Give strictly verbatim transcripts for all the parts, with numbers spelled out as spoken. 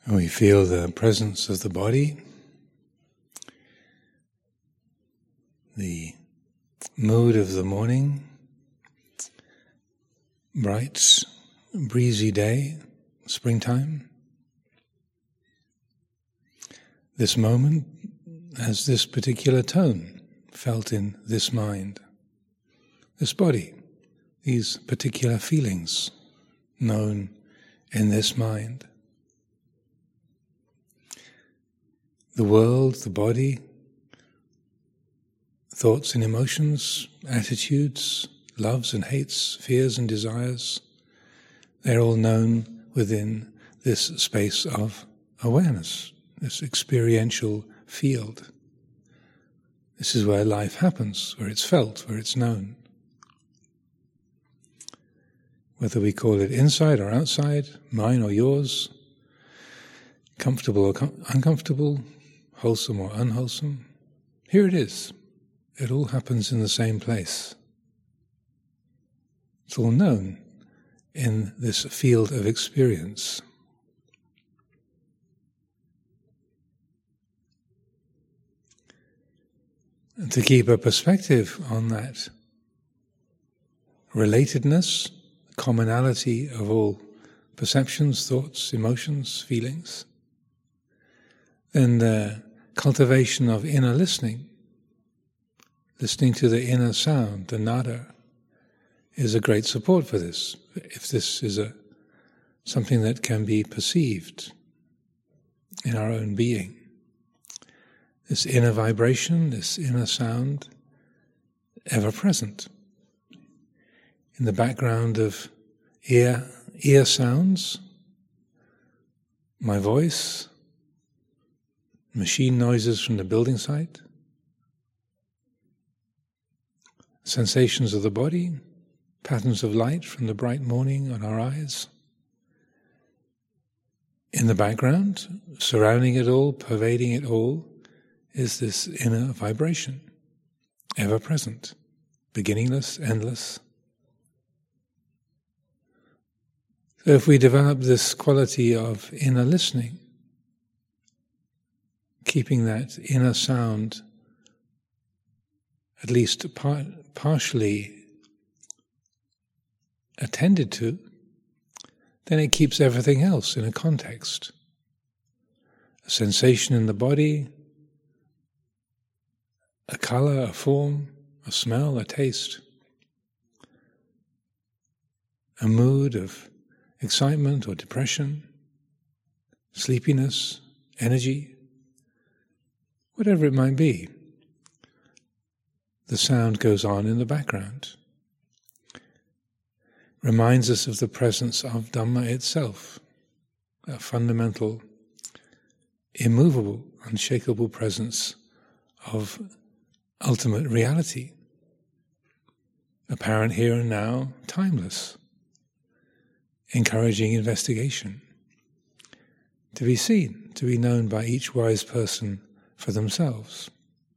We feel the presence of the body, the mood of the morning, bright, breezy day, springtime. This moment has this particular tone felt in this mind, this body, these particular feelings known in this mind. The world, the body, thoughts and emotions, attitudes, loves and hates, fears and desires, they're all known within this space of awareness, this experiential field. This is where life happens, where it's felt, where it's known. Whether we call it inside or outside, mine or yours, comfortable or com- uncomfortable, wholesome or unwholesome, here it is. It all happens in the same place. It's all known in this field of experience. And to keep a perspective on that relatedness, commonality of all perceptions, thoughts, emotions, feelings, then the cultivation of inner listening, listening to the inner sound, the nada, is a great support for this. If this is a something that can be perceived in our own being, this inner vibration, this inner sound, ever present. In the background of ear, ear sounds, my voice, machine noises from the building site, sensations of the body, patterns of light from the bright morning on our eyes. In the background, surrounding it all, pervading it all, is this inner vibration, ever present, beginningless, endless. So if we develop this quality of inner listening, keeping that inner sound at least par- partially attended to, then it keeps everything else in a context. A sensation in the body, a color, a form, a smell, a taste, a mood of excitement or depression, sleepiness, energy, whatever it might be. The sound goes on in the background. Reminds us of the presence of Dhamma itself, a fundamental, immovable, unshakable presence of ultimate reality, apparent here and now, timeless, encouraging investigation, to be seen, to be known by each wise person for themselves.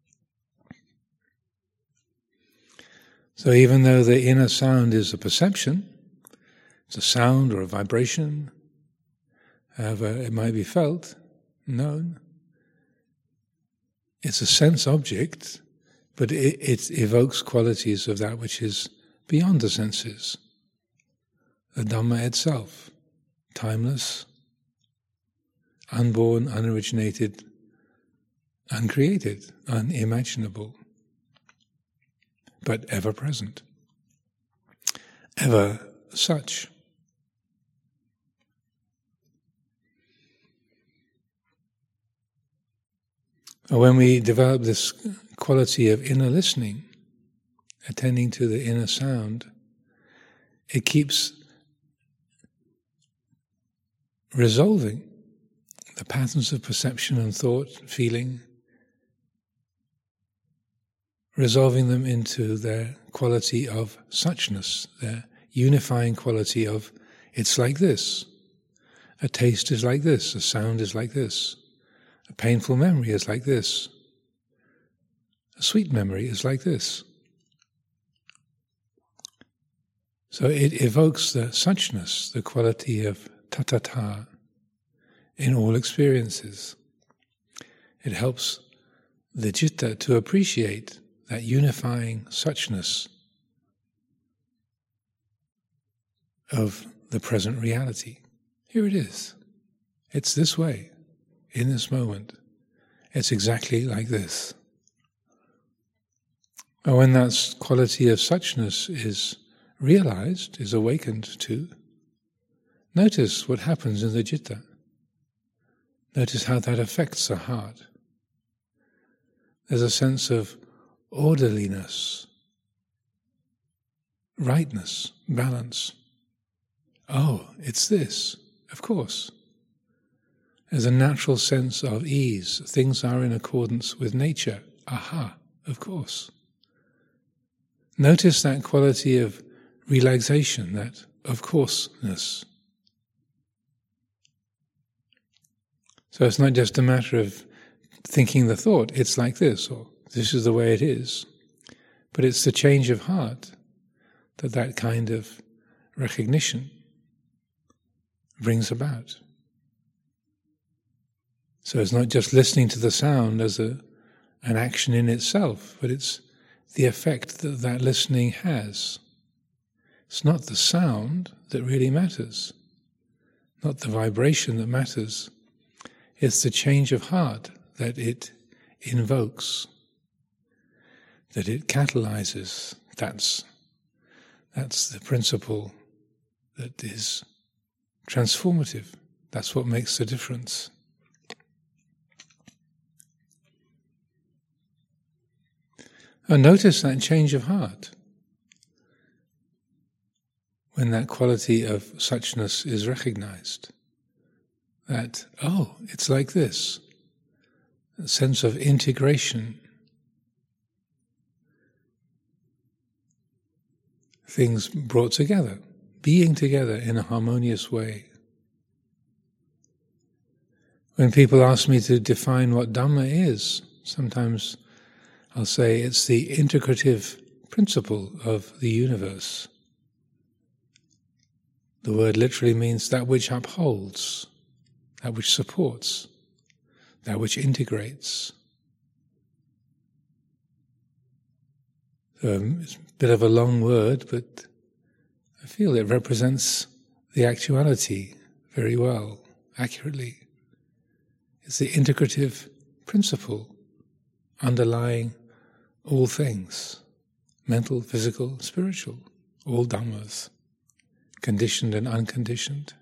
So even though the inner sound is a perception, it's a sound or a vibration, however it might be felt, known, it's a sense object, but it, it evokes qualities of that which is beyond the senses. The Dhamma itself, timeless, unborn, unoriginated, uncreated, unimaginable, but ever present, ever such. When we develop this quality of inner listening, attending to the inner sound, it keeps resolving the patterns of perception and thought, feeling, resolving them into their quality of suchness, their unifying quality of, it's like this. A taste is like this, a sound is like this. A painful memory is like this. A sweet memory is like this. So it evokes the suchness, the quality of tathata. in all experiences. It helps the citta to appreciate that unifying suchness of the present reality. Here it is. It's this way, in this moment. It's exactly like this. And when that quality of suchness is realized, is awakened to, notice what happens in the citta. Notice how that affects the heart. There's a sense of orderliness, rightness, balance. Oh, it's this, of course. There's a natural sense of ease. Things are in accordance with nature. Aha, of course. Notice that quality of relaxation, that of courseness. So it's not just a matter of thinking the thought, it's like this, or this is the way it is. But it's the change of heart that that kind of recognition brings about. So it's not just listening to the sound as a, an action in itself, but it's the effect that that listening has. It's not the sound that really matters, not the vibration that matters. It's the change of heart that it invokes, that it catalyzes. That's, that's the principle that is transformative. That's what makes the difference. And notice that change of heart when that quality of suchness is recognized. That, oh, it's like this. A sense of integration. Things brought together, being together in a harmonious way. When people ask me to define what Dhamma is, sometimes I'll say it's the integrative principle of the universe. The word literally means that which upholds, that which supports, that which integrates. So it's a bit of a long word, but I feel it represents the actuality very well, accurately. It's the integrative principle underlying all things, mental, physical, spiritual, all dhammas, conditioned and unconditioned.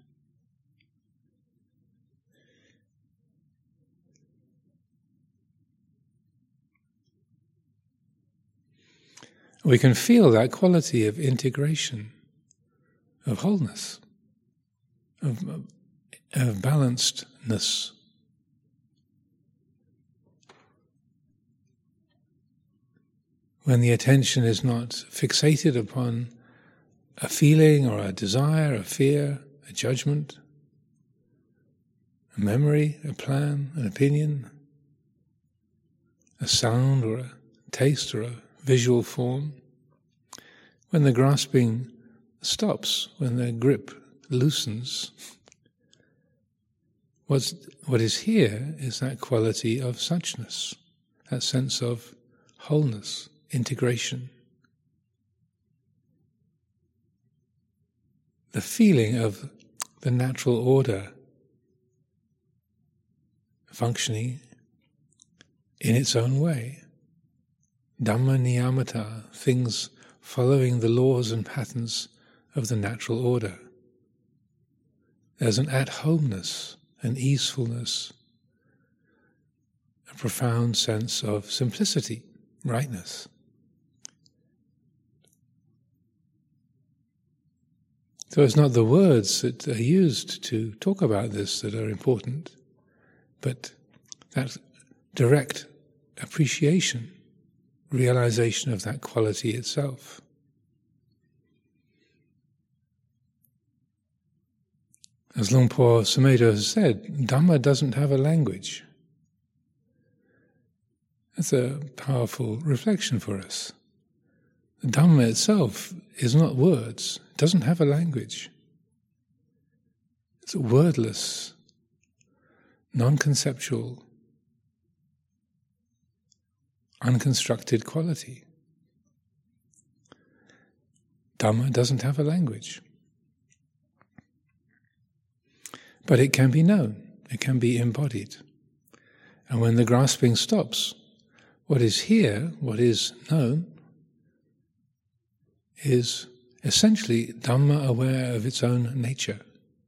We can feel that quality of integration, of wholeness, of, of balancedness. When the attention is not fixated upon a feeling or a desire, a fear, a judgment, a memory, a plan, an opinion, a sound or a taste or a visual form, when the grasping stops, when the grip loosens, what's, what is here is that quality of suchness, that sense of wholeness, integration. The feeling of the natural order functioning in its own way. Dhamma niyamata, things following the laws and patterns of the natural order. There's an at-homeness, an easefulness, a profound sense of simplicity, rightness. So it's not the words that are used to talk about this that are important, but that direct appreciation, realization of that quality itself. As Luang Por Sumedho has said, Dhamma doesn't have a language. That's a powerful reflection for us. The Dhamma itself is not words. It doesn't have a language. It's wordless. non-conceptual, unconstructed quality. Dhamma doesn't have a language. But it can be known, it can be embodied. And when the grasping stops, what is here, what is known, is essentially Dhamma aware of its own nature.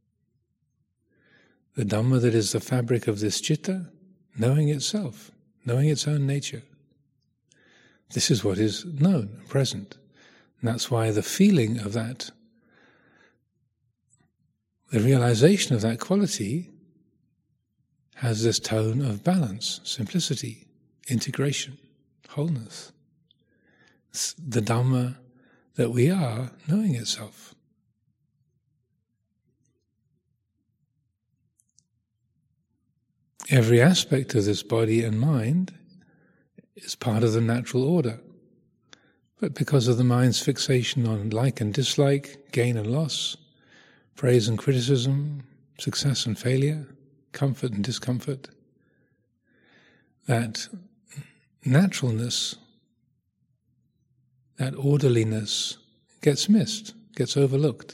The Dhamma that is the fabric of this citta, knowing itself, knowing its own nature. This is what is known, present. And that's why the feeling of that, the realization of that quality, has this tone of balance, simplicity, integration, wholeness. It's the Dhamma that we are knowing itself. Every aspect of this body and mind is part of the natural order. But because of the mind's fixation on like and dislike, gain and loss, praise and criticism, success and failure, comfort and discomfort, that naturalness, that orderliness gets missed, gets overlooked.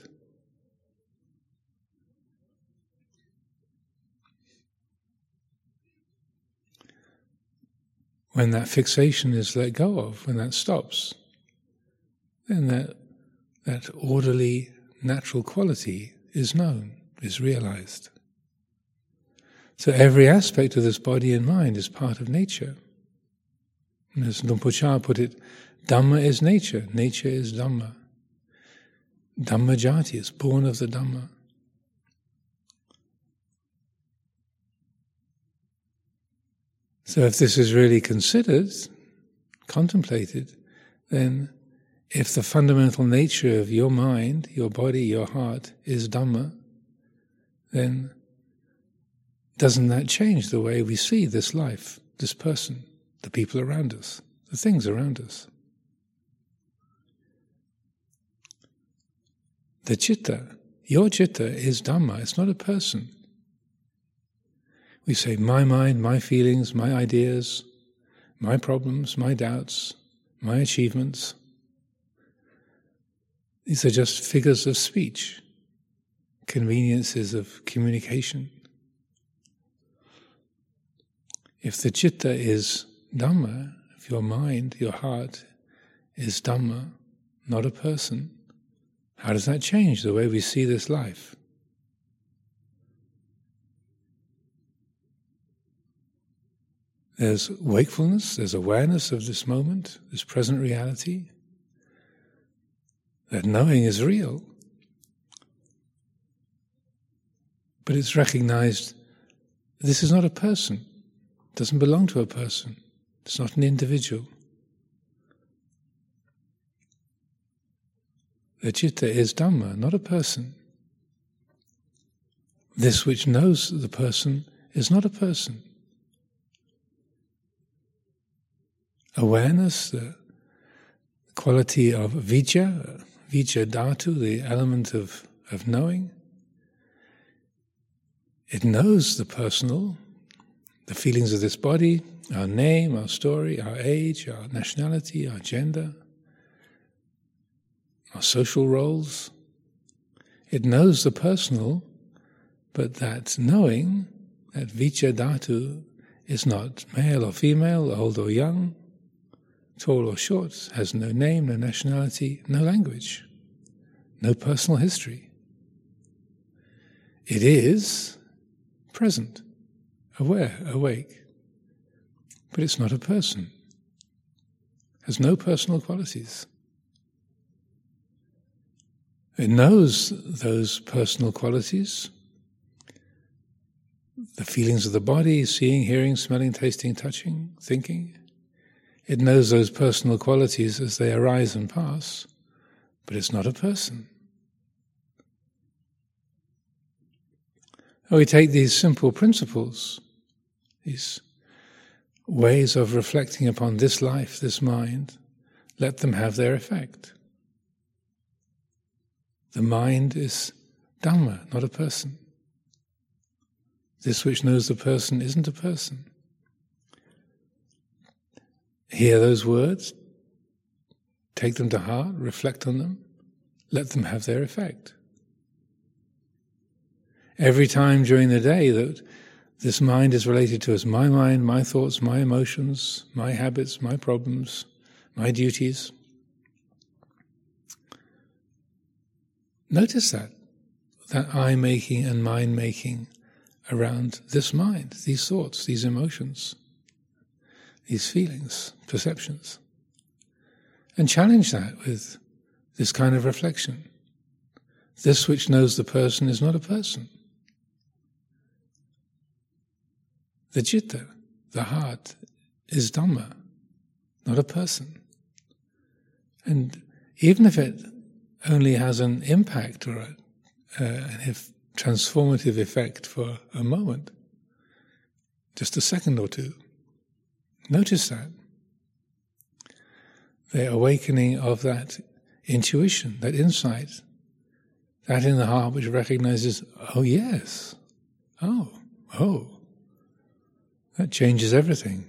When that fixation is let go of, when that stops, then that, that orderly, natural quality is known, is realized. So every aspect of this body and mind is part of nature. And as Luang Por Chah put it, Dhamma is nature, nature is Dhamma. Dhamma jati is born of the Dhamma. So if this is really considered, contemplated, then if the fundamental nature of your mind, your body, your heart is Dhamma, then doesn't that change the way we see this life, this person, the people around us, the things around us? The citta, your citta is Dhamma, it's not a person. We say, my mind, my feelings, my ideas, my problems, my doubts, my achievements. These are just figures of speech, conveniences of communication. If the citta is Dhamma, if your mind, your heart is Dhamma, not a person, how does that change the way we see this life? There's wakefulness, there's awareness of this moment, this present reality, that knowing is real. But it's recognized, this is not a person, it doesn't belong to a person, it's not an individual. The citta is Dhamma, not a person. This which knows the person is not a person. Awareness, the quality of vijja, vijja dhatu, the element of, of knowing, it knows the personal, the feelings of this body, our name, our story, our age, our nationality, our gender, our social roles. It knows the personal, but that knowing, that vijja dhatu, is not male or female, old or young, tall or short, has no name, no nationality, no language, no personal history. It is present, aware, awake, but it's not a person, has no personal qualities. It knows those personal qualities, the feelings of the body, seeing, hearing, smelling, tasting, touching, thinking. It knows those personal qualities as they arise and pass, but it's not a person. We take these simple principles, these ways of reflecting upon this life, this mind, let them have their effect. The mind is Dhamma, not a person. This which knows the person isn't a person. Hear those words, take them to heart, reflect on them, let them have their effect. Every time during the day that this mind is related to as my mind, my thoughts, my emotions, my habits, my problems, my duties, notice that, that I-making and mind-making around this mind, these thoughts, these emotions, these feelings, perceptions. And challenge that with this kind of reflection. This which knows the person is not a person. The citta, the heart, is Dhamma, not a person. And even if it only has an impact or a, uh, an if transformative effect for a moment, just a second or two, notice that. The awakening of that intuition, that insight, that in the heart which recognizes, oh yes, oh, oh, that changes everything.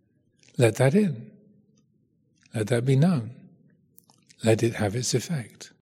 Let that in. Let that be known. Let it have its effect.